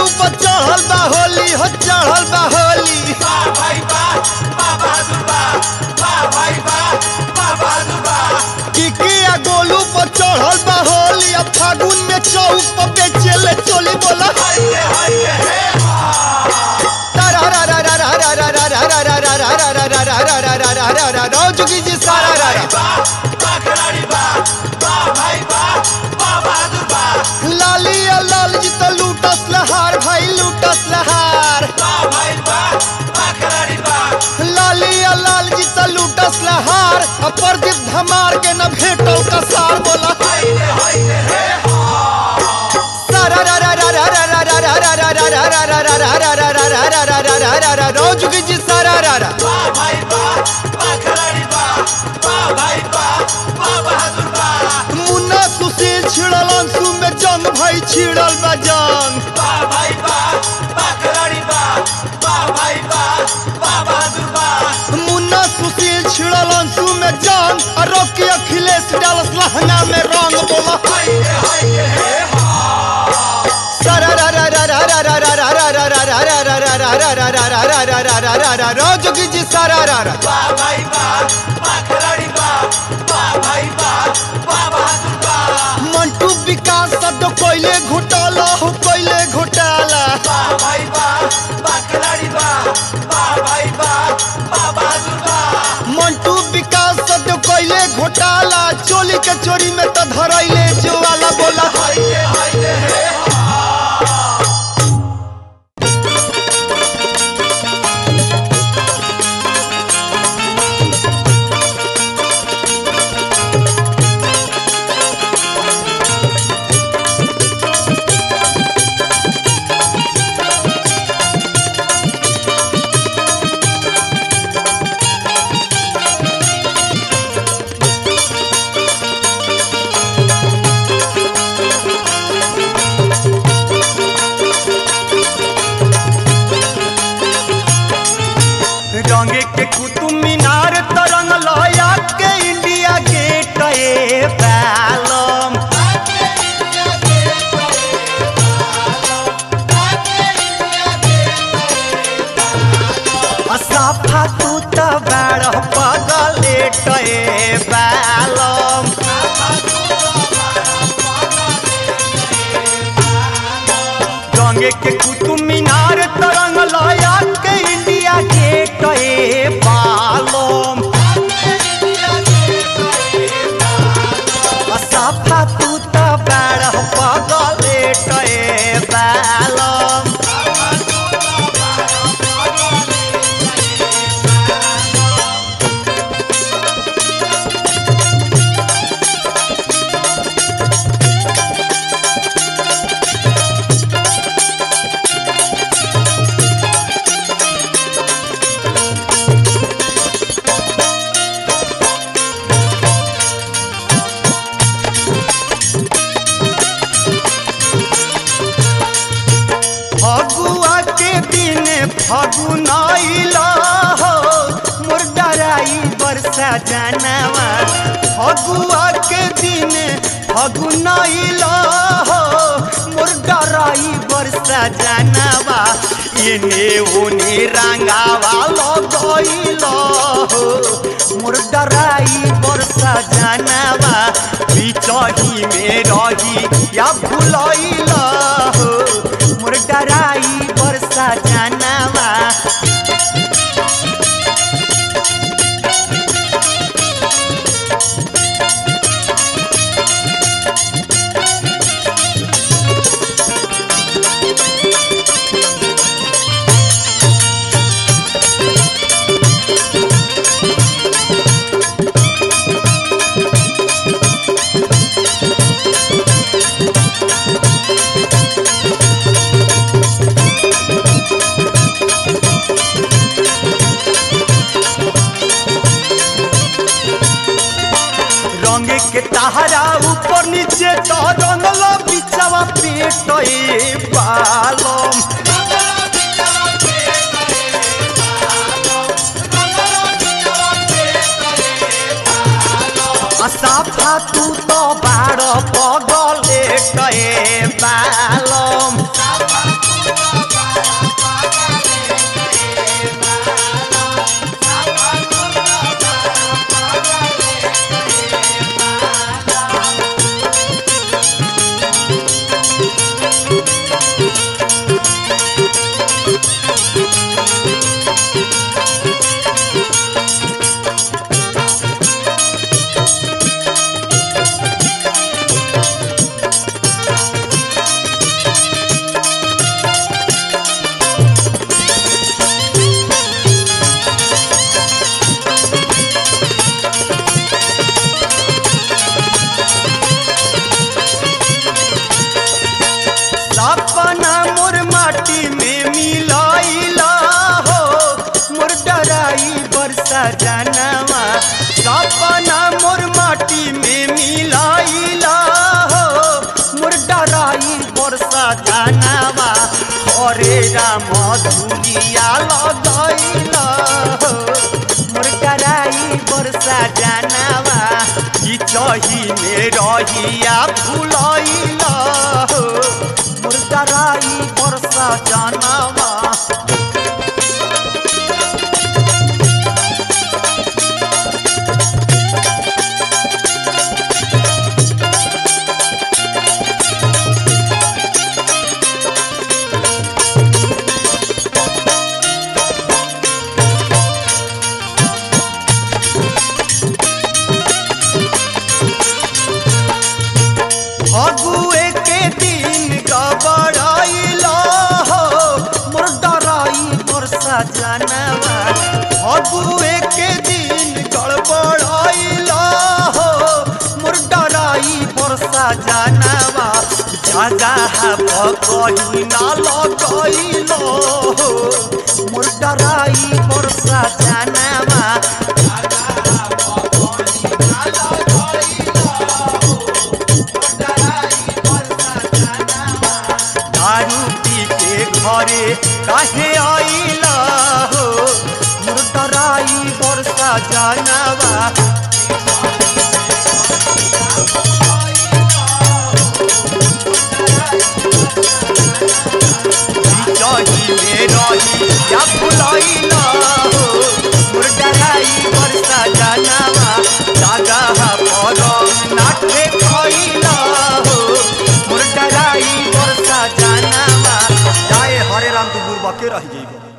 पर चढ़ल बा होली हो चढ़ल बा होली किकिया गोलू पर चढ़ल बा होली अब फागुन में चौक पर बेचेले चोली बोला जोगी जी सारा लाली लाल जी तो लूटस लहार भाई लूटस लहार लाली लाल जी तो लूटस लहार प्रदीप धमार के न भेटल कसार बोला जोगी जी सारा मुन्ना सुशील छिड़ल अंशु में जंग भाई छिड़ल बा जंग मुन्ना सुशील छिड़ल अंशु में जंग और रॉकी अखिलेश डालस लहंगा में रंग बोला जोगी जी सारा मंटू विकास सद कोयले घोटाला हो कोयले घोटाला मंटू विकास सद कोयले घोटाला चोली के चोरी में तो धरैले जुआला बोला रंगे के कुतुब मीनार तरंग लया के इंडिया गेट ए पालम साफा तू तो बड़ पगलेट ए पालम रंगे के कुतुब मीनार तरंग लया के इंडिया गेट ए पालम साफा तू तो बड़ पगलेट ए पालम फगुआ के दिन फगुनाइला हो मोर डराई बरसा जानवा फगुआ के दिन फगुनाइला हो मोर डराई बरसा जानवा एने ओने रंगावा लगइला हो मोर डराई बरसा जानवा बिचही में रही या भुलइला हो मोर डराई बरसा जानवा रंगे के तहरा ऊपर नीचे तो रंगला बिचवा पेट ए पालम साफा तू तो बाड़ पगलेट ए पालम सपना मोर माटी में मिलाइला हो मोर डराई बरसा जानवा सपना मोर माटी में मिलाइला हो मोर डराई बरसा जानवा हरे राम धुलिया लगाइला हो मोर डराई बरसा जानवा ई चही में रहिया भुलाइला हो मुर्दराई बरसा जानवा फगुए के दिन गबड़ाइला हो मोर डराई बरसा जानवा फगुए के दिन गड़बड़ाइला हो मोर डराई बरसा जानवा जगह कहीं ना लगैलो हो मोर डराई बरसा जानवा दारू पी के घरे काहे आइला हो मोर डराई बरसा जानवा चही में रही या भुलाइला हो मोर डराई बरसा जानवा जगह पर नाटे खइला हो मोर डराई बरसा जानवा जाए हरे राम तू बुरबा के रह जइबो।